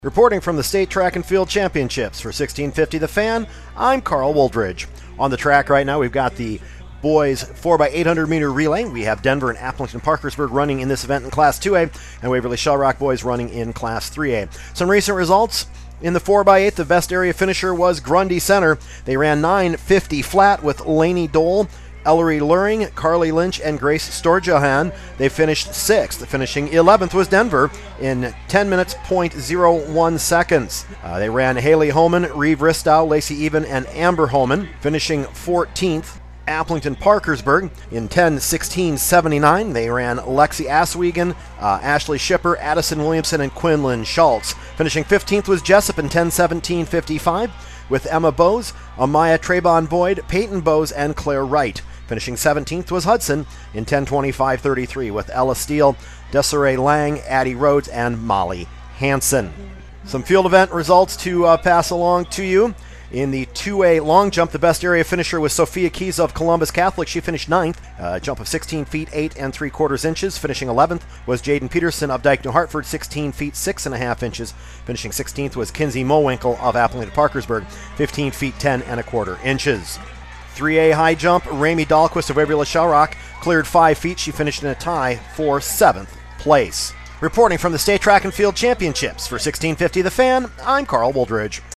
Reporting from the State Track and Field Championships for 1650 The Fan, I'm Carl Woldridge. On the track right now, we've got the boys 4x800 meter relay. We have Denver and Appleton Parkersburg running in this event in Class 2A, and Waverly Shellrock boys running in Class 3A. Some recent results. In the 4x8, the best area finisher was Grundy Center. They ran 9:50 flat with Lainey Dole, Ellery Luring, Carly Lynch, and Grace Storjohan. They finished 6th. Finishing 11th was Denver in 10 minutes, 0.01 seconds. They ran Haley Homan, Reeve Ristow, Lacey Even, and Amber Homan. Finishing 14th. Appleton Parkersburg in 10:16.79. They ran Lexi Aswegan, Ashley Shipper, Addison Williamson, and Quinlan Schultz. Finishing 15th was Jessup in 10:17.55 with Emma Bowes, Amaya Trayvon Boyd, Peyton Bowes, and Claire Wright. Finishing 17th was Hudson in 10:25.33 with Ella Steele, Desiree Lang, Addie Rhodes, and Molly Hansen. Some field event results to pass along to you. In the 2A long jump, the best area finisher was Sophia Keys of Columbus Catholic. She finished 9th, jump of 16 feet 8 3/4 inches. Finishing 11th was Jaden Peterson of Dyke New Hartford, 16 feet 6 1/2 inches. Finishing 16th was Kinsey Mowinkle of Appleton Parkersburg, 15 feet 10 1/4 inches. 3A high jump, Ramey Dahlquist of Waverly Shellrock cleared 5 feet. She finished in a tie for 7th place. Reporting from the State Track and Field Championships for 1650 The Fan, I'm Carl Woldridge.